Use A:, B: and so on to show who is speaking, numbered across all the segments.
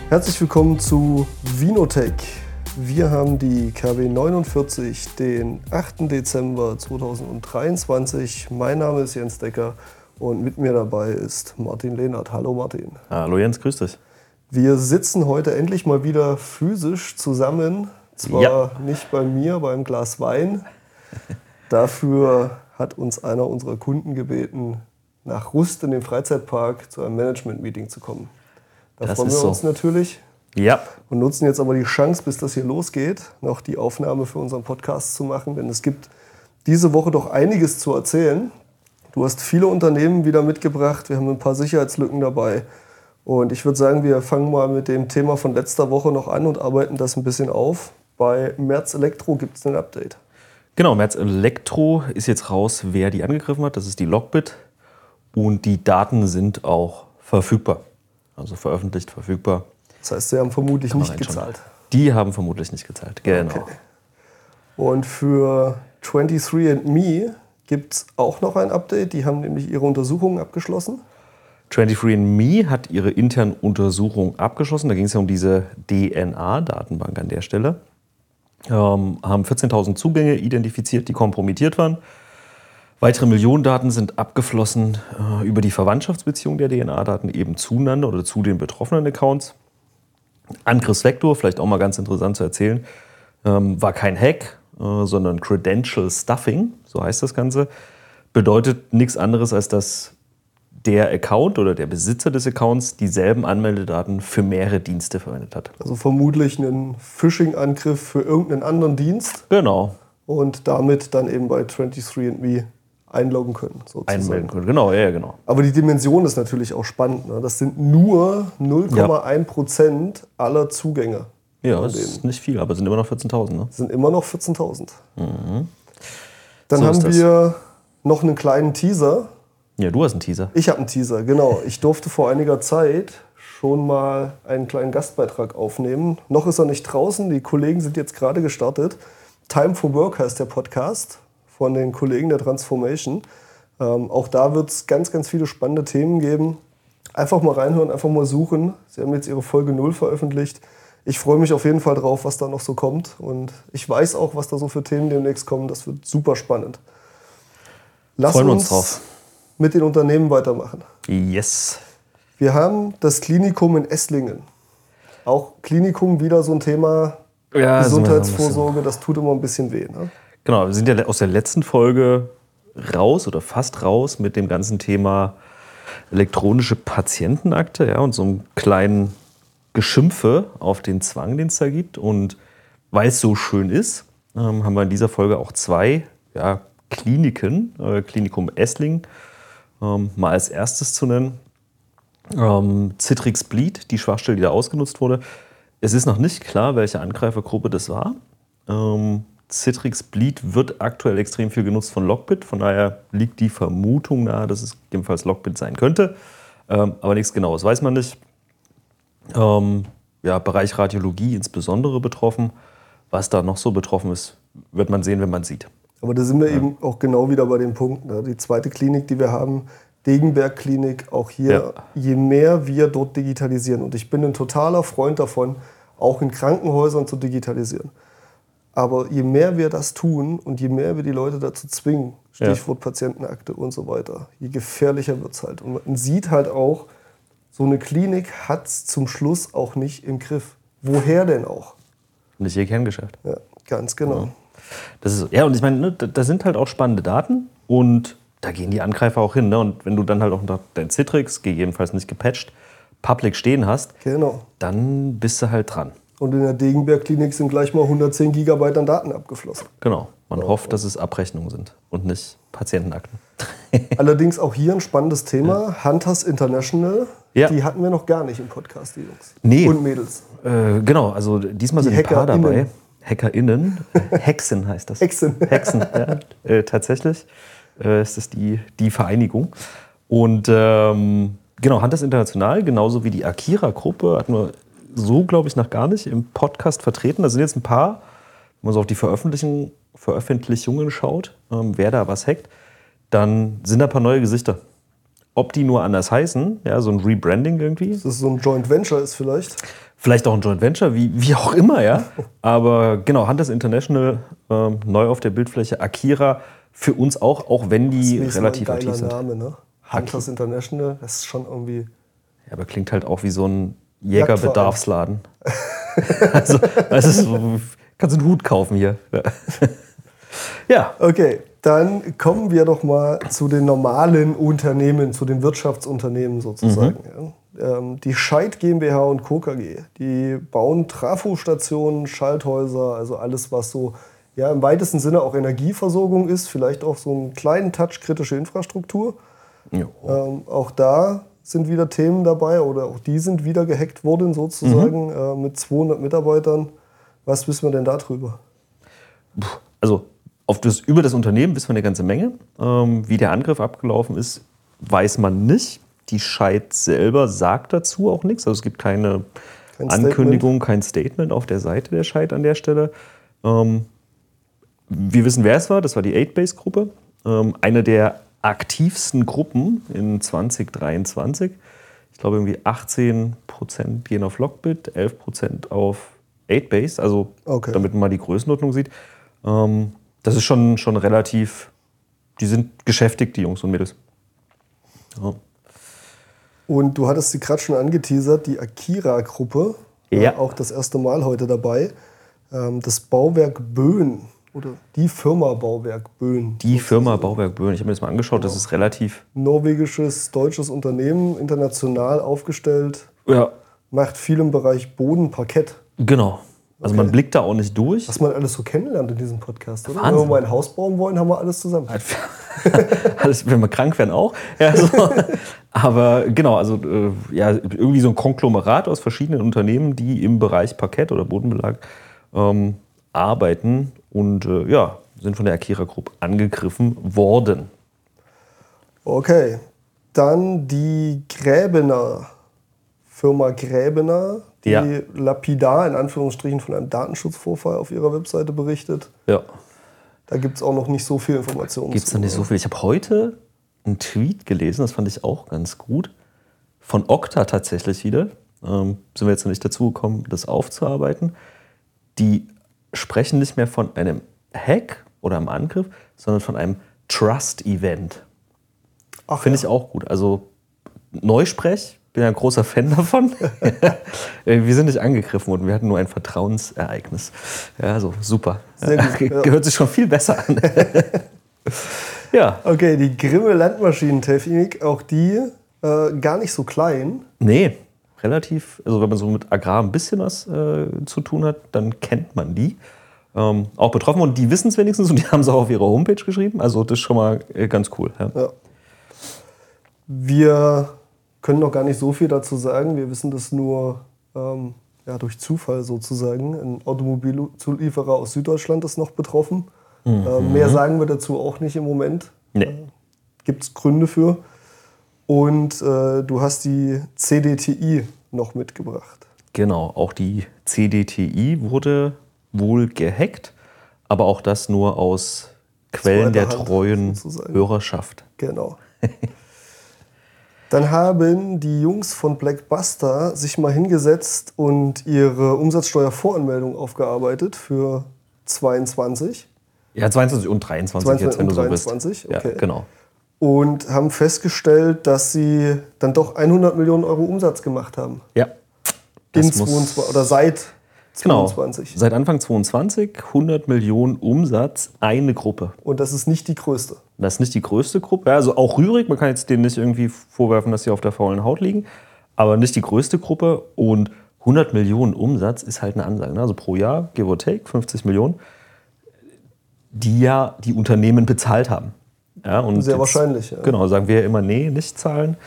A: Herzlich willkommen zu Vinotech. Wir haben die KW 49, den 8. Dezember 2023. Mein Name ist Jens Decker und mit mir dabei ist Martin Lehnert. Hallo Martin.
B: Hallo Jens, grüß dich.
A: Wir sitzen heute endlich mal wieder physisch zusammen. Zwar nicht bei mir, beim Glas Wein. Dafür hat uns einer unserer Kunden gebeten, nach Rust in den Freizeitpark zu einem Management-Meeting zu kommen. Da freuen wir uns natürlich.
B: Ja.
A: Und nutzen jetzt aber die Chance, bis das hier losgeht, noch die Aufnahme für unseren Podcast zu machen. Denn es gibt diese Woche doch einiges zu erzählen. Du hast viele Unternehmen wieder mitgebracht. Wir haben ein paar Sicherheitslücken dabei. Und ich würde sagen, wir fangen mal mit dem Thema von letzter Woche noch an und arbeiten das ein bisschen auf. Bei Merz Elektro gibt es ein Update.
B: Genau, Merz Elektro ist jetzt raus, wer die angegriffen hat. Das ist die Lockbit. Und die Daten sind auch verfügbar. Also veröffentlicht, verfügbar.
A: Das heißt, sie haben vermutlich nicht gezahlt.
B: Die haben vermutlich nicht gezahlt, genau. Okay.
A: Und für 23andMe gibt es auch noch ein Update. Die haben nämlich ihre Untersuchungen abgeschlossen.
B: 23andMe hat ihre internen Untersuchungen abgeschlossen. Da ging es ja um diese DNA-Datenbank an der Stelle. Haben 14.000 Zugänge identifiziert, die kompromittiert waren. Weitere Millionendaten sind abgeflossen über die Verwandtschaftsbeziehung der DNA-Daten eben zueinander oder zu den betroffenen Accounts. Angriffsvektor, vielleicht auch mal ganz interessant zu erzählen, war kein Hack, sondern Credential Stuffing, so heißt das Ganze. Bedeutet nichts anderes, als dass der Account oder der Besitzer des Accounts dieselben Anmeldedaten für mehrere Dienste verwendet hat.
A: Also vermutlich einen Phishing-Angriff für irgendeinen anderen Dienst.
B: Genau.
A: Und damit dann eben bei 23andMe einloggen können, sozusagen.
B: Einmelden können, genau, ja, genau.
A: Aber die Dimension ist natürlich auch spannend. Ne? Das sind nur 0,1% aller Zugänge.
B: Ja, das ist nicht viel, aber es sind immer noch 14.000. Ne?
A: Sind immer noch 14.000. Mhm. Dann haben wir noch einen kleinen Teaser.
B: Ja, du hast einen Teaser.
A: Ich habe einen Teaser, genau. Ich durfte vor einiger Zeit schon mal einen kleinen Gastbeitrag aufnehmen. Noch ist er nicht draußen, die Kollegen sind jetzt gerade gestartet. Time for Work heißt der Podcast von den Kollegen der Transformation. Auch da wird es ganz, ganz viele spannende Themen geben. Einfach mal reinhören, einfach mal suchen. Sie haben jetzt ihre Folge 0 veröffentlicht. Ich freue mich auf jeden Fall drauf, was da noch so kommt. Und ich weiß auch, was da so für Themen demnächst kommen. Das wird super spannend. Lass uns drauf mit den Unternehmen weitermachen.
B: Yes.
A: Wir haben das Klinikum in Esslingen. Auch Klinikum wieder so ein Thema. Ja, Gesundheitsvorsorge, das tut immer ein bisschen weh. Ne?
B: Genau, wir sind ja aus der letzten Folge raus oder fast raus mit dem ganzen Thema elektronische Patientenakte, ja, und so einem kleinen Geschimpfe auf den Zwang, den es da gibt. Und weil es so schön ist, haben wir in dieser Folge auch zwei Kliniken, Klinikum Esslingen, mal als erstes zu nennen. Citrix Bleed, die Schwachstelle, die da ausgenutzt wurde. Es ist noch nicht klar, welche Angreifergruppe das war. Citrix Bleed wird aktuell extrem viel genutzt von Lockbit. Von daher liegt die Vermutung nahe, dass es gegebenenfalls Lockbit sein könnte. Aber nichts Genaues weiß man nicht. Bereich Radiologie insbesondere betroffen. Was da noch so betroffen ist, wird man sehen, wenn man sieht.
A: Aber da sind wir eben auch genau wieder bei dem Punkt. Ne? Die zweite Klinik, die wir haben, Degenberg Klinik, auch hier, je mehr wir dort digitalisieren. Und ich bin ein totaler Freund davon, auch in Krankenhäusern zu digitalisieren. Aber je mehr wir das tun und je mehr wir die Leute dazu zwingen, Stichwort Patientenakte und so weiter, je gefährlicher wird es halt. Und man sieht halt auch, so eine Klinik hat es zum Schluss auch nicht im Griff. Woher denn auch?
B: Nicht ihr Kerngeschäft.
A: Ja, ganz genau.
B: Ja. Das ist, und ich meine, da sind halt auch spannende Daten und da gehen die Angreifer auch hin. Ne? Und wenn du dann halt auch dein Citrix, gegebenenfalls nicht gepatcht, public stehen hast, dann bist du halt dran.
A: Und in der Degenberg-Klinik sind gleich mal 110 Gigabyte an Daten abgeflossen.
B: Genau. Man hofft, dass es Abrechnungen sind und nicht Patientenakten.
A: Allerdings auch hier ein spannendes Thema. Hunters International, die hatten wir noch gar nicht im Podcast, die Jungs.
B: Nee.
A: Und Mädels.
B: Genau, also diesmal sind ein paar dabei. HackerInnen. Hexen heißt das.
A: Hexen,
B: ja. Tatsächlich ist das die Vereinigung. Und Hunters International, genauso wie die Akira-Gruppe, hatten wir so, glaube ich, noch gar nicht im Podcast vertreten. Da sind jetzt ein paar, wenn man so auf die Veröffentlichungen schaut, wer da was hackt, dann sind da ein paar neue Gesichter. Ob die nur anders heißen, ja, so ein Rebranding irgendwie.
A: Dass das so ein Joint Venture ist vielleicht?
B: Vielleicht auch ein Joint Venture, wie auch immer, ja. Aber genau, Hunters International, neu auf der Bildfläche, Akira für uns auch wenn die relativ aktiv sind.
A: Name, ne? Hunters International, das ist schon irgendwie...
B: Ja, aber klingt halt auch wie so ein Jägerbedarfsladen. Also, kannst du einen Hut kaufen hier. Ja.
A: Okay, dann kommen wir doch mal zu den normalen Unternehmen, zu den Wirtschaftsunternehmen sozusagen. Ja. Die Scheid GmbH und Co. KG, die bauen Trafostationen, Schalthäuser, also alles, was so ja, im weitesten Sinne auch Energieversorgung ist, vielleicht auch so einen kleinen Touch kritische Infrastruktur. Auch da sind wieder Themen dabei oder auch die sind wieder gehackt worden sozusagen mit 200 Mitarbeitern. Was wissen wir denn darüber?
B: Also über das Unternehmen wissen wir eine ganze Menge. Wie der Angriff abgelaufen ist, weiß man nicht. Die Scheid selber sagt dazu auch nichts. Also es gibt keine Ankündigung, kein Statement auf der Seite der Scheid an der Stelle. Wir wissen, wer es war. Das war die 8base-Gruppe. Eine der aktivsten Gruppen in 2023. Ich glaube irgendwie 18% gehen auf Lockbit, 11% auf 8base. Also damit man mal die Größenordnung sieht. Das ist schon relativ, die sind geschäftigt, die Jungs und Mädels. Ja.
A: Und du hattest sie gerade schon angeteasert, die Akira-Gruppe, auch das erste Mal heute dabei. Das Bauwerk Böen oder die Firma Bauwerk Böen.
B: Die Firma Bauwerk Böen, ich habe mir das mal angeschaut, das ist relativ...
A: Norwegisches, deutsches Unternehmen, international aufgestellt, macht viel im Bereich Boden, Parkett.
B: Genau. Also man blickt da auch nicht durch.
A: Was man alles so kennenlernt in diesem Podcast, oder?
B: Wahnsinn.
A: Wenn wir mal ein Haus bauen wollen, haben wir alles zusammen.
B: Alles, wenn wir krank werden auch. Ja, so. Aber genau, also irgendwie so ein Konglomerat aus verschiedenen Unternehmen, die im Bereich Parkett oder Bodenbelag arbeiten und sind von der Akira Group angegriffen worden.
A: Okay, dann die Gräbener, Firma Gräbener, die lapidar in Anführungsstrichen von einem Datenschutzvorfall auf ihrer Webseite berichtet. Ja. Da gibt es auch noch nicht so viel Informationen.
B: Gibt es noch nicht so viel. Ich habe heute einen Tweet gelesen, das fand ich auch ganz gut, von Okta tatsächlich wieder. Sind wir jetzt noch nicht dazu gekommen, das aufzuarbeiten. Die sprechen nicht mehr von einem Hack oder einem Angriff, sondern von einem Trust-Event. Finde ich auch gut. Also Neusprech, bin ja ein großer Fan davon. Wir sind nicht angegriffen worden, wir hatten nur ein Vertrauensereignis. Ja, also super. Sehr gut, gehört sich schon viel besser an. Ja.
A: Okay, die Grimme Landmaschinentechnik, auch die gar nicht so klein.
B: Nee, relativ, also wenn man so mit Agrar ein bisschen was zu tun hat, dann kennt man die. Auch betroffen und die wissen es wenigstens und die haben es auch auf ihrer Homepage geschrieben. Also das ist schon mal ganz cool. Ja.
A: Wir können noch gar nicht so viel dazu sagen. Wir wissen das nur durch Zufall sozusagen. Ein Automobilzulieferer aus Süddeutschland ist noch betroffen. Mehr sagen wir dazu auch nicht im Moment.
B: Nee.
A: Gibt es Gründe für. Und du hast die CDTI noch mitgebracht.
B: Genau, auch die CDTI wurde wohl gehackt, aber auch das nur aus Quellen der treuen Hörerschaft.
A: Genau. Dann haben die Jungs von Blackbuster sich mal hingesetzt und ihre Umsatzsteuervoranmeldung aufgearbeitet für 22.
B: Ja, 22 und 23 jetzt, wenn du so willst.
A: 23, okay.
B: Ja, genau.
A: Und haben festgestellt, dass sie dann doch 100 Millionen Euro Umsatz gemacht haben.
B: Ja.
A: Seit 22.
B: Genau. Seit Anfang 22, 100 Millionen Umsatz, eine Gruppe.
A: Und das ist nicht die größte.
B: Das ist nicht die größte Gruppe. Also auch Rührig, man kann jetzt denen nicht irgendwie vorwerfen, dass sie auf der faulen Haut liegen. Aber nicht die größte Gruppe. Und 100 Millionen Umsatz ist halt eine Ansage. Ne? Also pro Jahr, give or take, 50 Millionen, die ja die Unternehmen bezahlt haben. Ja, und
A: sehr wahrscheinlich. Ja.
B: Genau, sagen wir ja immer, nee, nicht zahlen.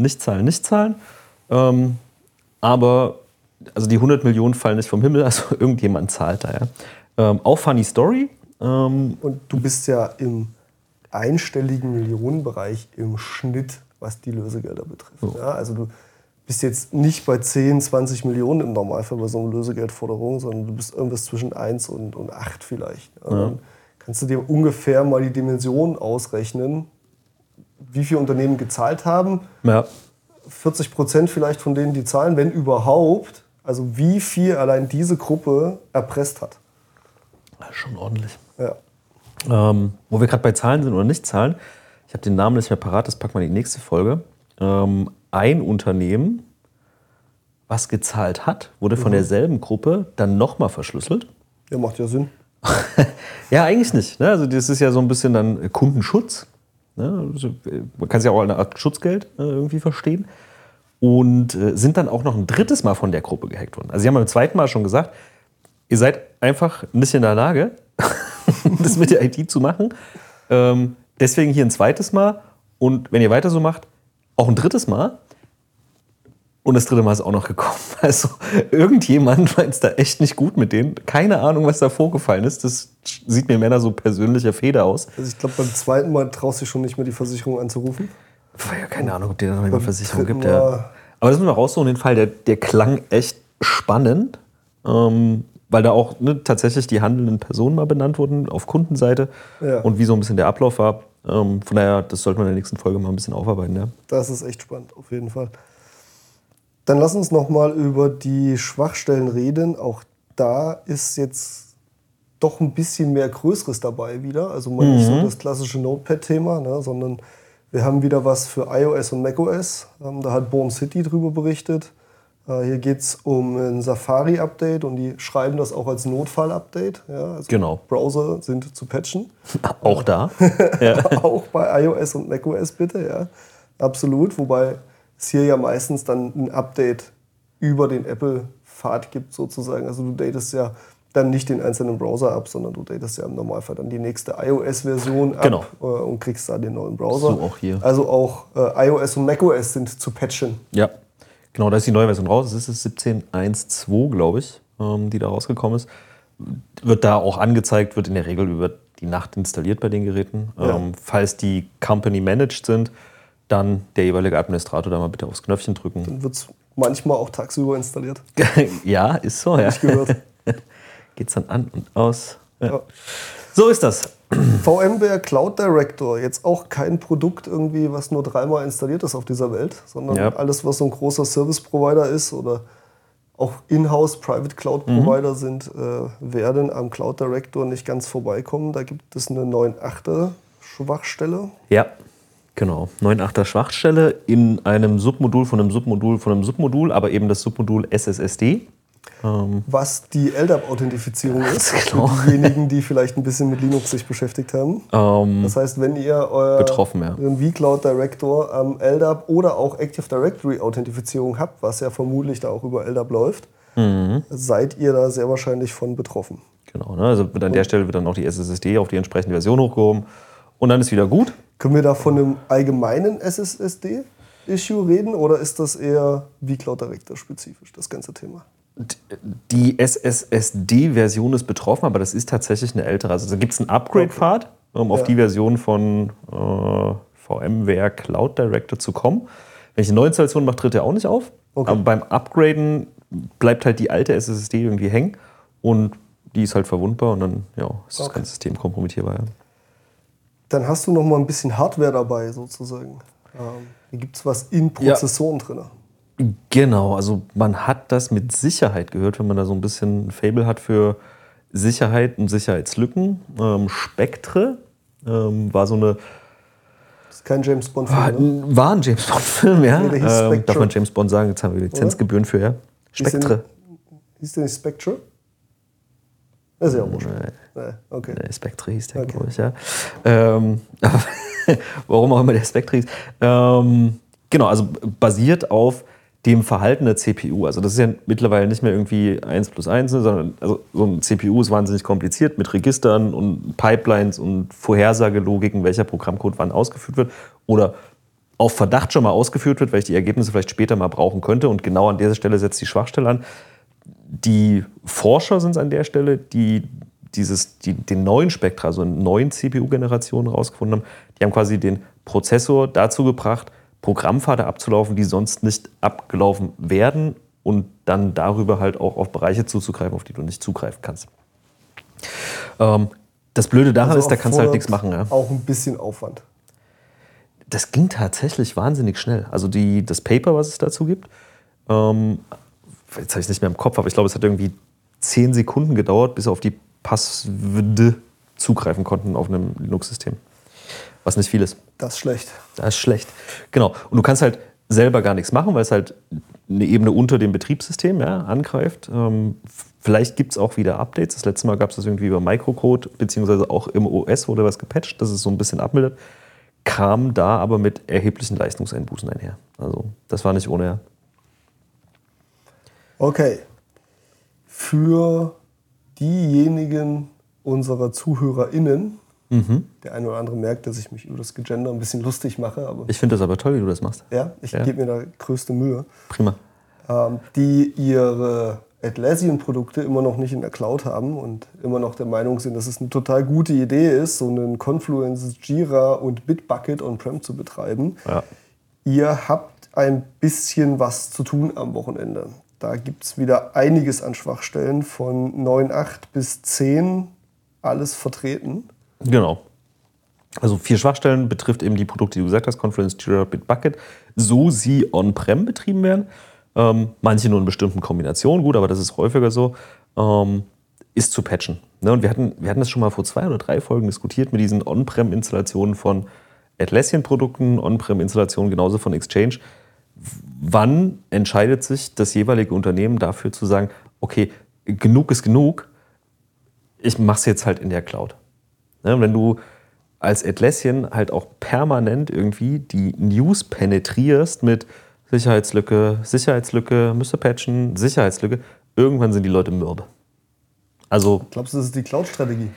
B: Aber also die 100 Millionen fallen nicht vom Himmel, also irgendjemand zahlt da. Ja. Auch funny Story.
A: Und du bist ja im einstelligen Millionenbereich im Schnitt, was die Lösegelder betrifft. Oh. Ja, also du bist jetzt nicht bei 10, 20 Millionen im Normalfall bei so einer Lösegeldforderung, sondern du bist irgendwas zwischen 1 und 8 vielleicht. Ja. Dann kannst du dir ungefähr mal die Dimension ausrechnen, wie viele Unternehmen gezahlt haben. Ja. 40% vielleicht von denen, die zahlen, wenn überhaupt. Also wie viel allein diese Gruppe erpresst hat.
B: Schon ordentlich.
A: Ja.
B: Wo wir gerade bei Zahlen sind oder nicht Zahlen, ich habe den Namen nicht mehr parat, das packen wir in die nächste Folge. Ein Unternehmen, was gezahlt hat, wurde von derselben Gruppe dann nochmal verschlüsselt.
A: Ja, macht ja Sinn.
B: Ja, eigentlich nicht. Ne? Also das ist ja so ein bisschen dann Kundenschutz. Ne? Also, man kann es ja auch als eine Art Schutzgeld irgendwie verstehen. Und sind dann auch noch ein drittes Mal von der Gruppe gehackt worden. Also sie haben beim zweiten Mal schon gesagt, ihr seid einfach nicht in der Lage, das mit der IT zu machen. Deswegen hier ein zweites Mal. Und wenn ihr weiter so macht, auch ein drittes Mal. Und das dritte Mal ist auch noch gekommen. Also irgendjemand meint es da echt nicht gut mit denen. Keine Ahnung, was da vorgefallen ist. Das sieht mir mehr nach so persönlicher Fehde aus.
A: Also ich glaube, beim zweiten Mal traust du dich schon nicht mehr, die Versicherung anzurufen.
B: Ja, keine Ahnung, ob die da noch eine Versicherung gibt. Ja. Aber das müssen wir raussuchen, den Fall. Der klang echt spannend. Weil da auch tatsächlich die handelnden Personen mal benannt wurden auf Kundenseite. Ja. Und wie so ein bisschen der Ablauf war. Von daher, das sollten wir in der nächsten Folge mal ein bisschen aufarbeiten. Ja.
A: Das ist echt spannend, auf jeden Fall. Dann lass uns noch mal über die Schwachstellen reden. Auch da ist jetzt doch ein bisschen mehr Größeres dabei wieder. Also mal nicht so das klassische Notepad-Thema, ne, sondern wir haben wieder was für iOS und macOS. Da hat Boom City drüber berichtet. Hier geht es um ein Safari-Update und die schreiben das auch als Notfall-Update. Ja, also
B: genau.
A: Browser sind zu patchen.
B: Auch da.
A: Ja. Auch bei iOS und macOS bitte, ja. Absolut. Wobei es hier ja meistens dann ein Update über den Apple-Pfad gibt sozusagen. Also du datest ja dann nicht den einzelnen Browser ab, sondern du datest ja im Normalfall dann die nächste iOS-Version ab und kriegst da den neuen Browser.
B: So auch hier.
A: Also auch iOS und macOS sind zu patchen.
B: Ja, genau, da ist die neue Version raus. Das ist 17.1.2, glaube ich, die da rausgekommen ist. Wird da auch angezeigt, wird in der Regel über die Nacht installiert bei den Geräten. Ja. Falls die Company managed sind, dann der jeweilige Administrator da mal bitte aufs Knöpfchen drücken.
A: Dann wird es manchmal auch tagsüber installiert.
B: Ja, ist so, ja.
A: Hab ich gehört.
B: Geht's dann an und aus. Ja. So ist das.
A: VMware Cloud Director, jetzt auch kein Produkt irgendwie, was nur 3-mal installiert ist auf dieser Welt, sondern alles, was so ein großer Service Provider ist oder auch In-house Private Cloud Provider sind, werden am Cloud Director nicht ganz vorbeikommen. Da gibt es eine 9.8er Schwachstelle.
B: Ja. Genau, 9.8er Schwachstelle in einem Submodul von einem Submodul von einem Submodul, aber eben das Submodul SSSD.
A: Was die LDAP-Authentifizierung ist, für diejenigen, die vielleicht ein bisschen mit Linux sich beschäftigt haben. Das heißt, wenn ihr euren vCloud Director am LDAP oder auch Active Directory Authentifizierung habt, was ja vermutlich da auch über LDAP läuft, seid ihr da sehr wahrscheinlich von betroffen.
B: Genau, ne? Also an der Stelle wird dann auch die SSSD auf die entsprechende Version hochgehoben und dann ist wieder gut.
A: Können wir da von einem allgemeinen SSSD-Issue reden oder ist das eher vCloud Director spezifisch, das ganze Thema?
B: Die SSSD-Version ist betroffen, aber das ist tatsächlich eine ältere. Also da gibt es einen Upgrade-Pfad, um auf die Version von VMware Cloud Director zu kommen. Wenn ich eine Neuinstallation mache, tritt der auch nicht auf. Okay. Aber beim Upgraden bleibt halt die alte SSSD irgendwie hängen und die ist halt verwundbar und dann ist das ganze System kompromittierbar. Ja.
A: Dann hast du noch mal ein bisschen Hardware dabei sozusagen. Hier gibt es was in Prozessoren drin.
B: Genau, also man hat das mit Sicherheit gehört, wenn man da so ein bisschen ein Faible hat für Sicherheit und Sicherheitslücken. Spectre war so eine...
A: Das ist kein James Bond-Film,
B: ne? War ein James Bond-Film, ja. Nee, darf man James Bond sagen, jetzt haben wir Lizenzgebühren für, ja. Spectre.
A: Hieß der nicht Spectre? Das ist ja auch wurscht.
B: Nee, okay. Nee, Spectre hieß der, glaube ich, ja. Warum auch immer der Spectre hieß. Genau, also basiert auf dem Verhalten der CPU. Also das ist ja mittlerweile nicht mehr irgendwie 1 plus 1, sondern also so ein CPU ist wahnsinnig kompliziert mit Registern und Pipelines und Vorhersagelogiken, welcher Programmcode wann ausgeführt wird oder auf Verdacht schon mal ausgeführt wird, weil ich die Ergebnisse vielleicht später mal brauchen könnte. Und genau an dieser Stelle setzt die Schwachstelle an. Die Forscher sind es an der Stelle, die den neuen Spectra, also eine neuen CPU-Generation rausgefunden haben. Die haben quasi den Prozessor dazu gebracht, Programmpfade abzulaufen, die sonst nicht abgelaufen werden und dann darüber halt auch auf Bereiche zuzugreifen, auf die du nicht zugreifen kannst. Das Blöde daran ist, da kannst du halt nichts machen. Ja.
A: Auch ein bisschen Aufwand.
B: Das ging tatsächlich wahnsinnig schnell. Also das Paper, was es dazu gibt, jetzt habe ich es nicht mehr im Kopf, aber ich glaube, es hat irgendwie 10 Sekunden gedauert, bis wir auf die Passwörter zugreifen konnten auf einem Linux-System. Was nicht viel ist.
A: Das ist schlecht.
B: Das ist schlecht. Genau. Und du kannst halt selber gar nichts machen, weil es halt eine Ebene unter dem Betriebssystem angreift. Vielleicht gibt es auch wieder Updates. Das letzte Mal gab es das irgendwie über Microcode, beziehungsweise auch im OS wurde was gepatcht, dass es so ein bisschen abmildert. Kam da aber mit erheblichen Leistungseinbußen einher. Also das war nicht ohne.
A: Okay. Für diejenigen unserer ZuhörerInnen, der eine oder andere merkt, dass ich mich über das Gegender ein bisschen lustig mache. Aber
B: ich finde das aber toll, wie du das machst.
A: Ja, ich gebe mir da größte Mühe.
B: Prima.
A: Die ihre Atlassian-Produkte immer noch nicht in der Cloud haben und immer noch der Meinung sind, dass es eine total gute Idee ist, so einen Confluence, Jira und Bitbucket on-prem zu betreiben.
B: Ja.
A: Ihr habt ein bisschen was zu tun am Wochenende. Da gibt es wieder einiges an Schwachstellen, von 9.8 bis 10, alles vertreten.
B: Genau. Also 4 Schwachstellen betrifft eben die Produkte, die du gesagt hast, Confluence, Jira, Bitbucket, so sie on-prem betrieben werden. Manche nur in bestimmten Kombinationen, gut, aber das ist häufiger so, ist zu patchen. Ne? Und wir hatten das schon mal vor 2 oder 3 Folgen diskutiert mit diesen On-Prem-Installationen von Atlassian-Produkten, On-Prem-Installationen genauso von Exchange. Wann entscheidet sich das jeweilige Unternehmen dafür zu sagen, okay, genug ist genug, ich mache es jetzt halt in der Cloud. Ne? Wenn du als Atlassian halt auch permanent irgendwie die News penetrierst mit Sicherheitslücke, müsste patchen, Sicherheitslücke, irgendwann sind die Leute mürbe. Also,
A: Glaubst du, das ist die Cloud-Strategie?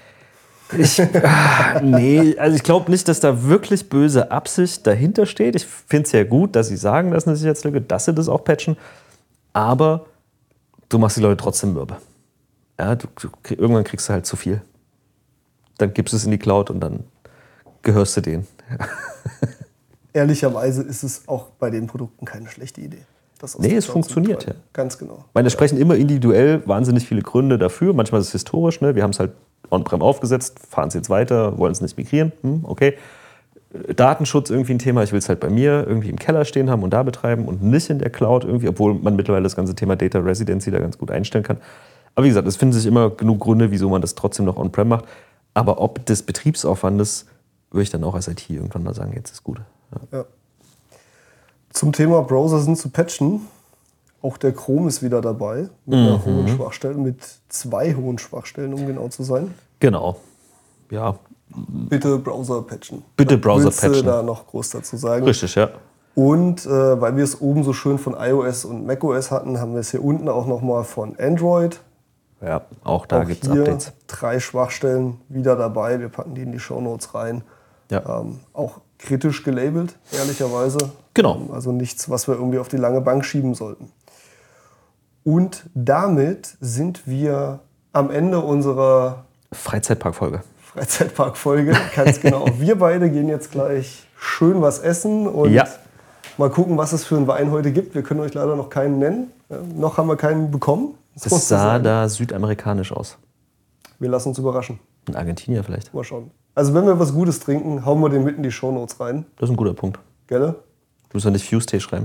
B: Nee, also ich glaube nicht, dass da wirklich böse Absicht dahinter steht. Ich finde es ja gut, dass sie sagen, das ist eine Sicherheitslücke, dass sie das auch patchen. Aber du machst die Leute trotzdem mürbe. Ja, irgendwann kriegst du halt zu viel. Dann gibst du es in die Cloud und dann gehörst du denen.
A: Ehrlicherweise ist es auch bei den Produkten keine schlechte Idee.
B: Nee, es funktioniert ja.
A: Ganz genau.
B: Ich meine, es sprechen immer individuell wahnsinnig viele Gründe dafür. Manchmal ist es historisch. Ne? Wir haben es halt on-prem aufgesetzt, fahren es jetzt weiter, wollen es nicht migrieren. Okay. Datenschutz irgendwie ein Thema. Ich will es halt bei mir irgendwie im Keller stehen haben und da betreiben und nicht in der Cloud irgendwie, obwohl man mittlerweile das ganze Thema Data Residency da ganz gut einstellen kann. Aber wie gesagt, es finden sich immer genug Gründe, wieso man das trotzdem noch on-prem macht. Aber ob des Betriebsaufwandes, würde ich dann auch als IT irgendwann mal sagen, jetzt ist gut.
A: Ja. Zum Thema Browser sind zu patchen. Auch der Chrome ist wieder dabei mit einer hohen Schwachstelle, mit 2 hohen Schwachstellen, um genau zu sein.
B: Genau. Ja.
A: Bitte Browser patchen.
B: Bitte Browser
A: patchen.
B: patchen.
A: Da noch groß dazu sagen.
B: Richtig, ja.
A: Und weil wir es oben so schön von iOS und macOS hatten, haben wir es hier unten auch nochmal von Android.
B: Ja, auch da gibt es Updates.
A: 3 Schwachstellen wieder dabei. Wir packen die in die Shownotes rein.
B: Ja.
A: Auch kritisch gelabelt, ehrlicherweise.
B: Genau.
A: Also nichts, was wir irgendwie auf die lange Bank schieben sollten. Und damit sind wir am Ende unserer
B: Freizeitparkfolge.
A: Ganz genau. Wir beide gehen jetzt gleich schön was essen und mal gucken, was es für einen Wein heute gibt. Wir können euch leider noch keinen nennen. Noch haben wir keinen bekommen.
B: Das sah da südamerikanisch aus.
A: Wir lassen uns überraschen.
B: In Argentinien vielleicht.
A: Mal schauen. Also wenn wir was Gutes trinken, hauen wir den mit in die Shownotes rein.
B: Das ist ein guter Punkt.
A: Gell?
B: Du musst ja nicht Fuse-Tee schreiben.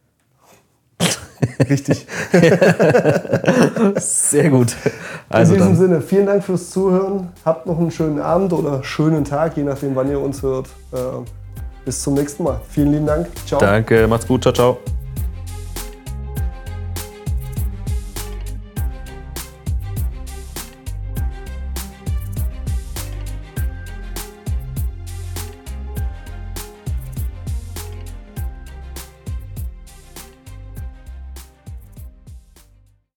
A: Richtig.
B: Sehr gut.
A: Also in diesem Sinne, vielen Dank fürs Zuhören. Habt noch einen schönen Abend oder schönen Tag, je nachdem, wann ihr uns hört. Bis zum nächsten Mal. Vielen lieben Dank. Ciao.
B: Danke, macht's gut. Ciao, ciao.